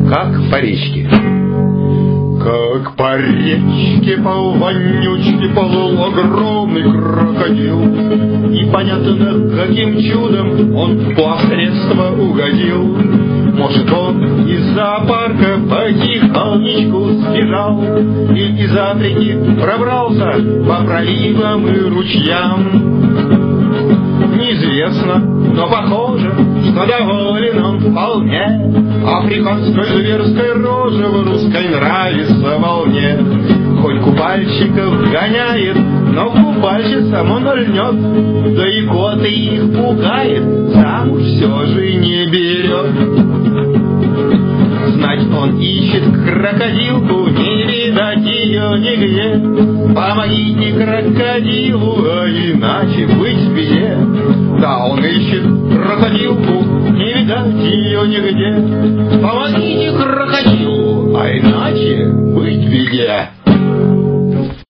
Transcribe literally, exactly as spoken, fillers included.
как по речке. Как по речке, по вонючке плыл огромный крокодил. Непонятно, каким чудом он в плавсредство угодил. Может, он из зоопарка потихонечку сбежал и из Африки пробрался по проливам и ручьям. Неизвестно, но похоже, что доволен он вполне. Африканской зверской рожи в русской нравится волне. Хоть купальщиков гоняет, но купальщицам он льнет. Да и коты их пугает, замуж все же не берет. Знать он ищет крокодилку, не видать ее нигде. Помогите крокодилу, а иначе быть в беде. Да, он ищет крокодилку, не видать ее нигде. Помогите крокодилу, а иначе быть в беде.